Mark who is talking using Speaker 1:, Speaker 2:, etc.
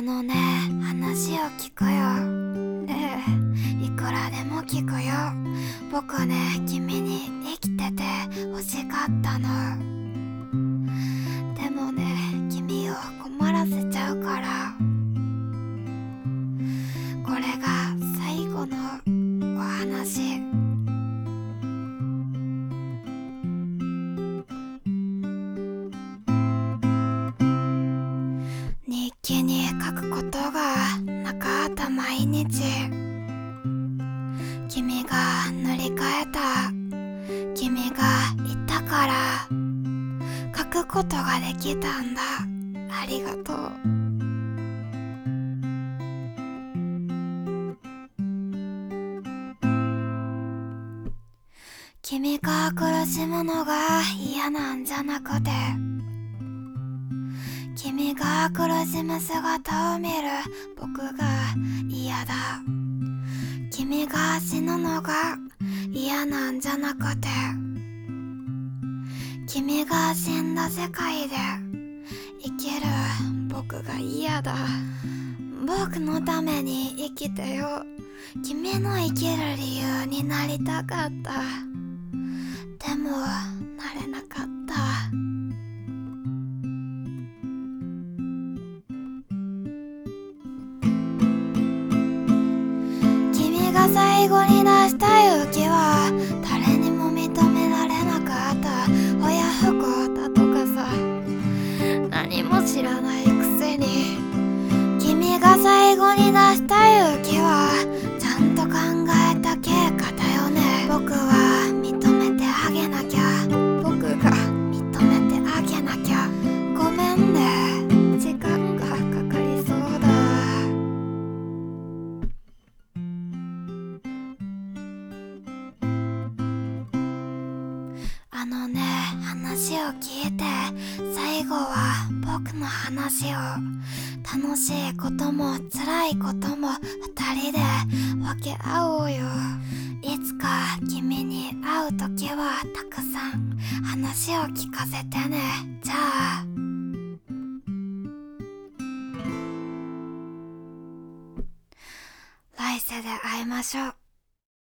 Speaker 1: 話を聞くよ。ねえ、いくらでも聞くよ。僕ね、君に生きてて欲しかったの。でもね、君を困らせちゃうから、これが最後のお話。日記に書くことがなかった毎日。君が塗り替えた、君がいたから書くことができたんだ。ありがとう。君が苦しむのが嫌なんじゃなくて、君が苦しむ姿を見る僕が嫌だ。君が死ぬのが嫌なんじゃなくて、君が死んだ世界で生きる僕が嫌だ。僕のために生きてよ。君の生きる理由になりたかった。でもなれなかった。君が最後に出した勇気は誰にも認められなかった親不孝だとかさ、何も知らないくせに。君が最後に出した勇気はちゃんと考えた結果だよね。僕は認めてあげなきゃ。僕が認めてあげなきゃ。ごめんね、時間がかかりそうだ。話を聞いて、最後は僕の話を。楽しいことも辛いことも二人で分け合おうよ。いつか君に会うときはたくさん話を聞かせてね。じゃあ来世で会いましょう。